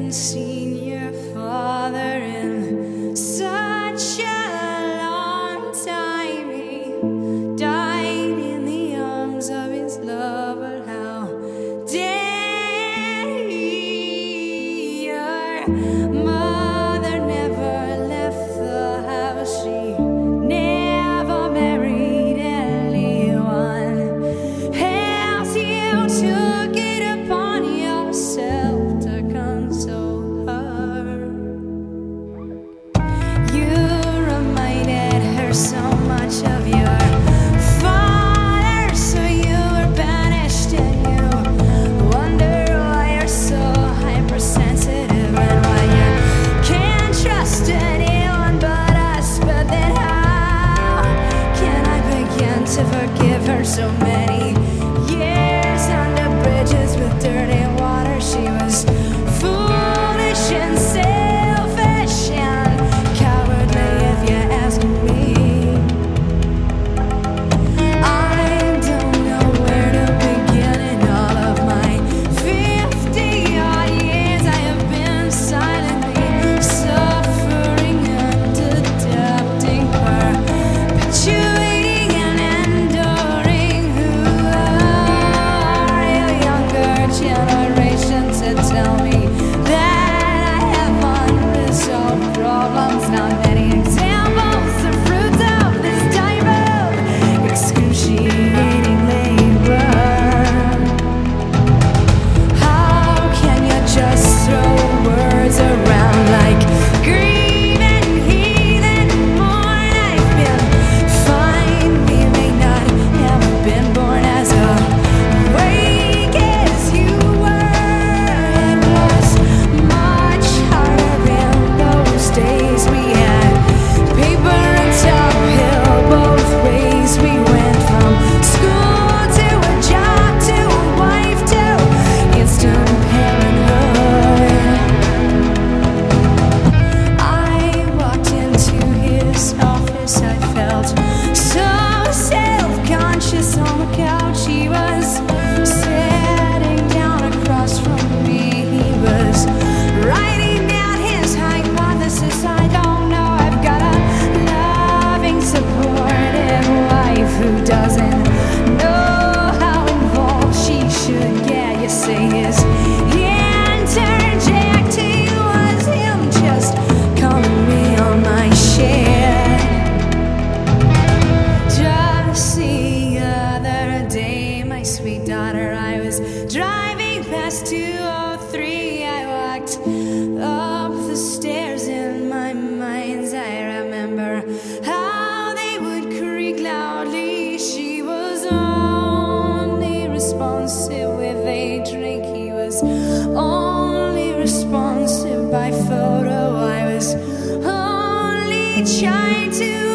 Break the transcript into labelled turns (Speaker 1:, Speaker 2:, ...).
Speaker 1: seen your father in such a long time. He died in the arms of his lover. How dare he? Your mother never left the house. She never married anyone else. You took it upon yourself to console her. You reminded her so much of your father, so you were banished, and you wonder why you're so hypersensitive and why you can't trust anyone but us. But then how can I begin to forgive her? So many years under bridges with dirty water. She was foolish and selfish and cowardly, if you ask me. I don't know where to begin. In all of my 50-odd years, I have been silently suffering and adapting, perpetuating and enduring. Who are you, younger generation, to tell me that I have unresolved problems? Not many examples, the fruits of this type of excruciating labor. How can you just throw words around like grieving heathen mourn? I've been fine. We may not have been born as awake as you were. It was much harder in those days. We had paper and top hill both ways. We went from school to a job to a wife to instant parenthood. I walked into his office. I felt so self-conscious on the couch. He was sitting down across from me. He was writing down his hypothesis. I don't know. I've got a loving, supportive wife who doesn't know how involved she should get. You say his interjecting was him just calling me on my shit. Just the other day, my sweet daughter, I was driving past 203. I walked up the stairs in my mind's eye. I remember how they would creak loudly. She was only responsive with a drink. He was only responsive by photo. I was only trying to